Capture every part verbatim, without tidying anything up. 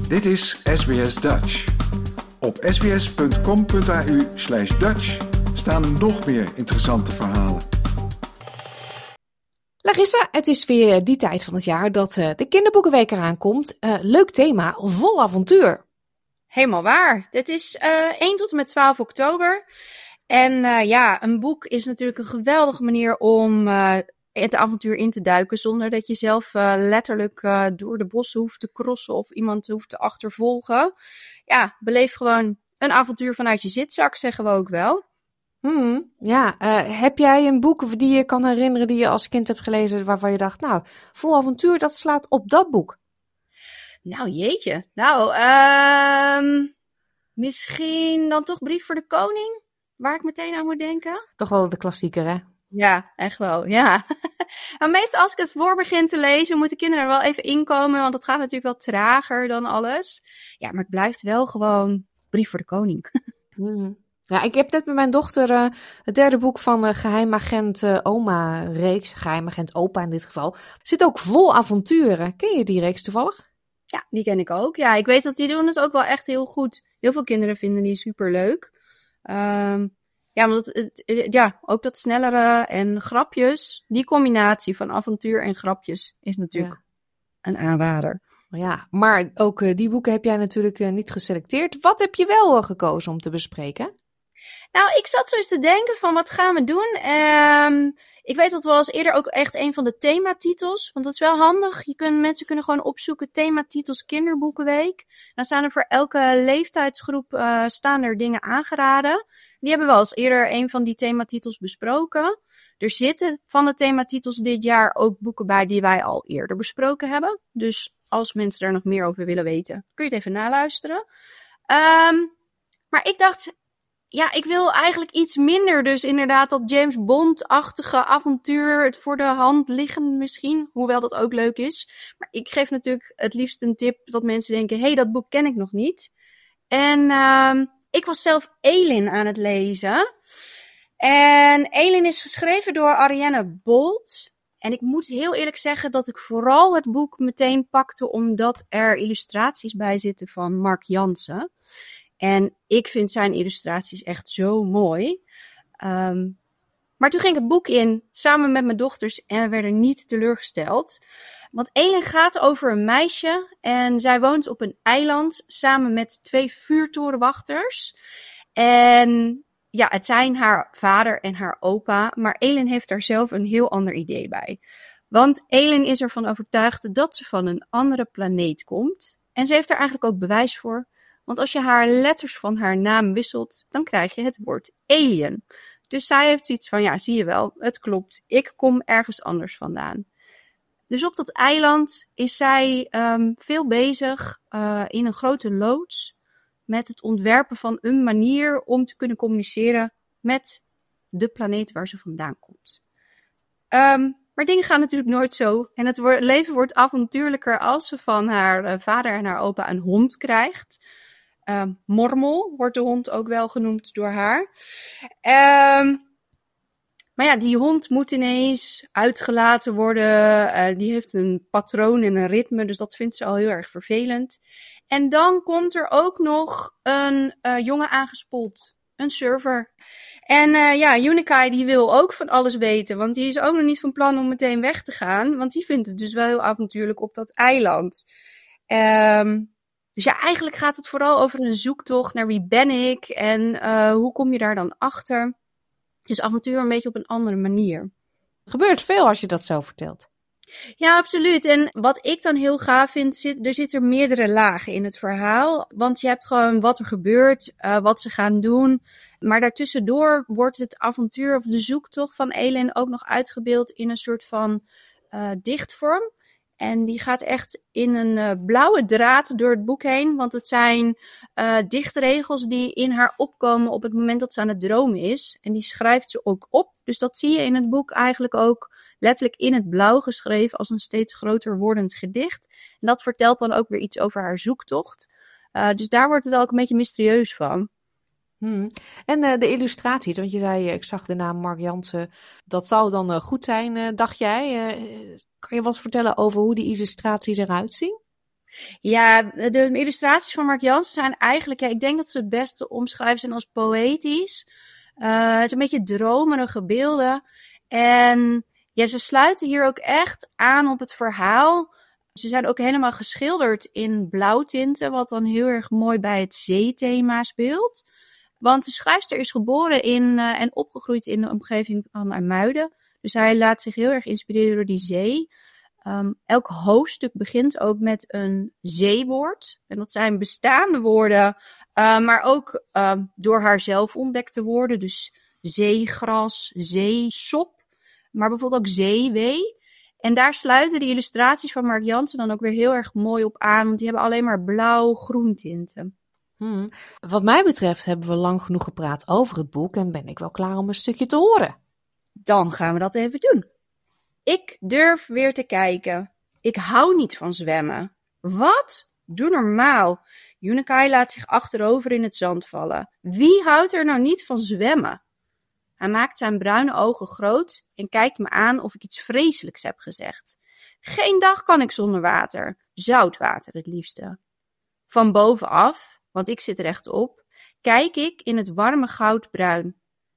Dit is S B S Dutch. Op sbs.com.au slash Dutch staan nog meer interessante verhalen. Larissa, het is weer die tijd van het jaar dat uh, de kinderboekenweek eraan komt. Uh, leuk thema, vol avontuur. Helemaal waar. Dit is uh, één tot en met twaalf oktober. En uh, ja, een boek is natuurlijk een geweldige manier om uh, het avontuur in te duiken, zonder dat je zelf uh, letterlijk uh, door de bossen hoeft te crossen of iemand hoeft te achtervolgen. Ja, beleef gewoon een avontuur vanuit je zitzak, zeggen we ook wel. Hmm, ja, uh, heb jij een boek die je kan herinneren die je als kind hebt gelezen waarvan je dacht, nou, vol avontuur, dat slaat op dat boek? Nou, jeetje. Nou, uh, misschien dan toch Brief voor de Koning, waar ik meteen aan moet denken. Toch wel de klassieker, hè? Ja, echt wel, ja. Maar meestal als ik het voor begin te lezen, moeten kinderen er wel even inkomen, want het gaat natuurlijk wel trager dan alles. Ja, maar het blijft wel gewoon Brief voor de Koning. Hmm. Ja, ik heb net met mijn dochter uh, het derde boek van uh, Geheimagent uh, Oma-reeks, Geheimagent Opa in dit geval. Er zit ook vol avonturen. Ken je die reeks toevallig? Ja, die ken ik ook. Ja, ik weet dat die doen het ook wel echt heel goed. Heel veel kinderen vinden die superleuk. Um, ja, want het, het, ja, ook dat snellere en grapjes, die combinatie van avontuur en grapjes is natuurlijk ja. een aanrader. Ja, maar ook uh, die boeken heb jij natuurlijk uh, niet geselecteerd. Wat heb je wel uh, gekozen om te bespreken? Nou, ik zat zo eens te denken van wat gaan we doen. Um, ik weet dat wel eens eerder ook echt een van de thematitels. Want dat is wel handig. Je kunt, mensen kunnen gewoon opzoeken thematitels kinderboekenweek. Dan staan er voor elke leeftijdsgroep uh, staan er dingen aangeraden. Die hebben we al eens eerder een van die thematitels besproken. Er zitten van de thematitels dit jaar ook boeken bij die wij al eerder besproken hebben. Dus als mensen daar nog meer over willen weten, kun je het even naluisteren. Um, maar ik dacht, ja, ik wil eigenlijk iets minder. Dus inderdaad dat James Bond-achtige avontuur, het voor de hand liggen misschien. Hoewel dat ook leuk is. Maar ik geef natuurlijk het liefst een tip dat mensen denken, hé, hey, dat boek ken ik nog niet. En uh, ik was zelf Elin aan het lezen. En Elin is geschreven door Ariane Bolt. En ik moet heel eerlijk zeggen dat ik vooral het boek meteen pakte omdat er illustraties bij zitten van Mark Jansen. En ik vind zijn illustraties echt zo mooi. Um, maar toen ging ik het boek in, samen met mijn dochters, en we werden niet teleurgesteld. Want Elin gaat over een meisje en zij woont op een eiland samen met twee vuurtorenwachters. En ja, het zijn haar vader en haar opa, maar Elin heeft daar zelf een heel ander idee bij. Want Elin is ervan overtuigd dat ze van een andere planeet komt. En ze heeft er eigenlijk ook bewijs voor. Want als je haar letters van haar naam wisselt, dan krijg je het woord alien. Dus zij heeft zoiets van, ja, zie je wel, het klopt. Ik kom ergens anders vandaan. Dus op dat eiland is zij um, veel bezig uh, in een grote loods met het ontwerpen van een manier om te kunnen communiceren met de planeet waar ze vandaan komt. Um, maar dingen gaan natuurlijk nooit zo. En het wo- leven wordt avontuurlijker als ze van haar uh, vader en haar opa een hond krijgt. Uh, Mormel wordt de hond ook wel genoemd door haar. Um, maar ja, die hond moet ineens uitgelaten worden. Uh, die heeft een patroon en een ritme, dus dat vindt ze al heel erg vervelend. En dan komt er ook nog een uh, jongen aangespoeld. Een server. En uh, ja, Unikai die wil ook van alles weten. Want die is ook nog niet van plan om meteen weg te gaan. Want die vindt het dus wel heel avontuurlijk op dat eiland. Um, dus ja, eigenlijk gaat het vooral over een zoektocht naar wie ben ik. En uh, hoe kom je daar dan achter. Dus avontuur een beetje op een andere manier. Er gebeurt veel als je dat zo vertelt. Ja, absoluut. En wat ik dan heel gaaf vind, zit, er zitten meerdere lagen in het verhaal. Want je hebt gewoon wat er gebeurt, uh, wat ze gaan doen. Maar daartussendoor wordt het avontuur of de zoektocht van Elin ook nog uitgebeeld in een soort van uh, dichtvorm. En die gaat echt in een uh, blauwe draad door het boek heen. Want het zijn uh, dichtregels die in haar opkomen op het moment dat ze aan het dromen is. En die schrijft ze ook op. Dus dat zie je in het boek eigenlijk ook letterlijk in het blauw geschreven als een steeds groter wordend gedicht. En dat vertelt dan ook weer iets over haar zoektocht. Uh, dus daar wordt het wel ook een beetje mysterieus van. Hmm. En uh, de illustraties, want je zei, ik zag de naam Mark Jansen, dat zou dan uh, goed zijn, uh, dacht jij. Uh, kan je wat vertellen over hoe die illustraties eruit zien? Ja, de illustraties van Mark Jansen zijn eigenlijk... Ja, ik denk dat ze het beste omschrijven zijn als poëtisch. Uh, het is een beetje dromerige beelden. En ja, ze sluiten hier ook echt aan op het verhaal. Ze zijn ook helemaal geschilderd in blauwtinten, wat dan heel erg mooi bij het zeethema speelt. Want de schrijfster is geboren in uh, en opgegroeid in de omgeving van IJmuiden. Dus hij laat zich heel erg inspireren door die zee. Um, elk hoofdstuk begint ook met een zeewoord. En dat zijn bestaande woorden, uh, maar ook uh, door haar zelf ontdekte woorden. Dus zeegras, zeesop, maar bijvoorbeeld ook zeewee. En daar sluiten de illustraties van Mark Jansen dan ook weer heel erg mooi op aan. Want die hebben alleen maar blauw-groen tinten. Hmm. Wat mij betreft hebben we lang genoeg gepraat over het boek en ben ik wel klaar om een stukje te horen. Dan gaan we dat even doen. Ik durf weer te kijken. Ik hou niet van zwemmen. Wat? Doe normaal. Junekai laat zich achterover in het zand vallen. Wie houdt er nou niet van zwemmen? Hij maakt zijn bruine ogen groot en kijkt me aan of ik iets vreselijks heb gezegd. Geen dag kan ik zonder water. Zout water het liefste. Van bovenaf, want ik zit rechtop, kijk ik in het warme goudbruin.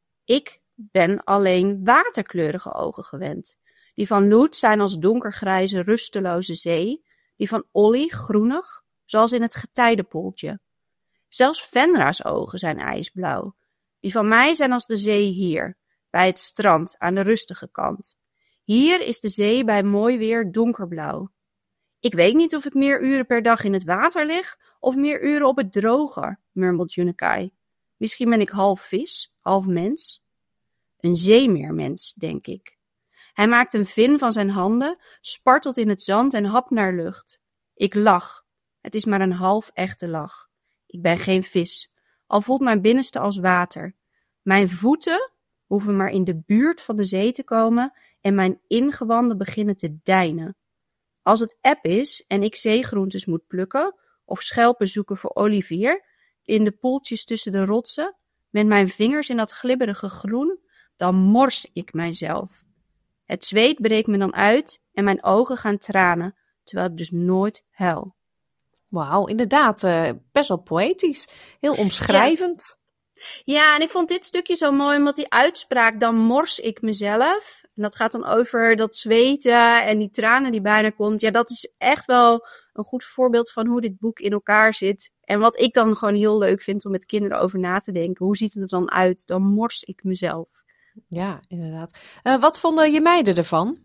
Ik ben alleen waterkleurige ogen gewend. Die van Loet zijn als donkergrijze, rusteloze zee. Die van Olly groenig, zoals in het getijdenpoeltje. Zelfs Fenra's ogen zijn ijsblauw. Die van mij zijn als de zee hier, bij het strand aan de rustige kant. Hier is de zee bij mooi weer donkerblauw. Ik weet niet of ik meer uren per dag in het water lig of meer uren op het droge, murmelt Junekai. Misschien ben ik half vis, half mens. Een zeemeermens, denk ik. Hij maakt een vin van zijn handen, spartelt in het zand en hapt naar lucht. Ik lach. Het is maar een half echte lach. Ik ben geen vis, al voelt mijn binnenste als water. Mijn voeten hoeven maar in de buurt van de zee te komen en mijn ingewanden beginnen te deinen. Als het eb is en ik zeegroentes moet plukken of schelpen zoeken voor Olivier in de poeltjes tussen de rotsen, met mijn vingers in dat glibberige groen, dan mors ik mijzelf. Het zweet breekt me dan uit en mijn ogen gaan tranen, terwijl ik dus nooit huil. Wauw, inderdaad, uh, best wel poëtisch. Heel omschrijvend. Ja. ja, en ik vond dit stukje zo mooi, omdat die uitspraak, dan mors ik mezelf. En dat gaat dan over dat zweten en die tranen die bijna komt. Ja, dat is echt wel een goed voorbeeld van hoe dit boek in elkaar zit. En wat ik dan gewoon heel leuk vind om met kinderen over na te denken. Hoe ziet het er dan uit? Dan mors ik mezelf. Ja, inderdaad. Uh, wat vonden je meiden ervan?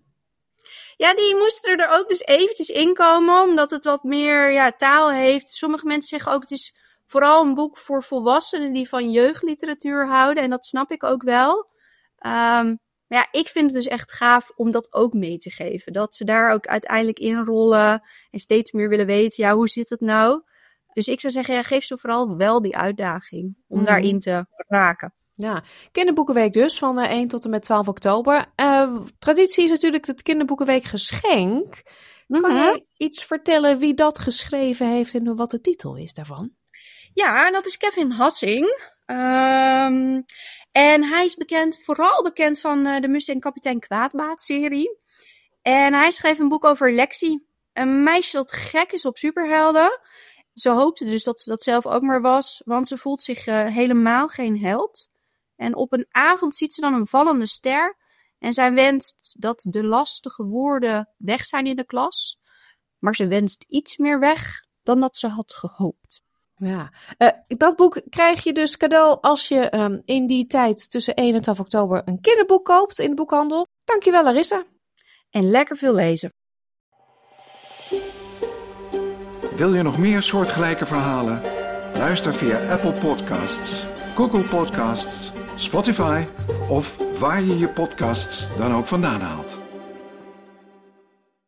Ja, die moesten er ook dus eventjes in komen, omdat het wat meer ja, taal heeft. Sommige mensen zeggen ook, het is vooral een boek voor volwassenen die van jeugdliteratuur houden. En dat snap ik ook wel. Um, maar ja, ik vind het dus echt gaaf om dat ook mee te geven. Dat ze daar ook uiteindelijk in rollen en steeds meer willen weten, ja, hoe zit het nou? Dus ik zou zeggen, ja, geef ze vooral wel die uitdaging om mm. daarin te raken. Ja, kinderboekenweek dus, van uh, één tot en met twaalf oktober. Uh, traditie is natuurlijk het kinderboekenweek geschenk. Mm-hmm. Kan je iets vertellen wie dat geschreven heeft en wat de titel is daarvan? Ja, dat is Kevin Hassing. Um, en hij is bekend, vooral bekend van uh, de Mus en Kapitein Kwaadbaat serie. En hij schreef een boek over Lexi, een meisje dat gek is op superhelden. Ze hoopte dus dat ze dat zelf ook maar was, want ze voelt zich uh, helemaal geen held. En op een avond ziet ze dan een vallende ster en zij wenst dat de lastige woorden weg zijn in de klas. Maar ze wenst iets meer weg dan dat ze had gehoopt. Ja, uh, dat boek krijg je dus cadeau als je um, in die tijd tussen één en twaalf oktober een kinderboek koopt in de boekhandel. Dankjewel Larissa. En lekker veel lezen. Wil je nog meer soortgelijke verhalen? Luister via Apple Podcasts, Google Podcasts, Spotify of waar je je podcasts dan ook vandaan haalt.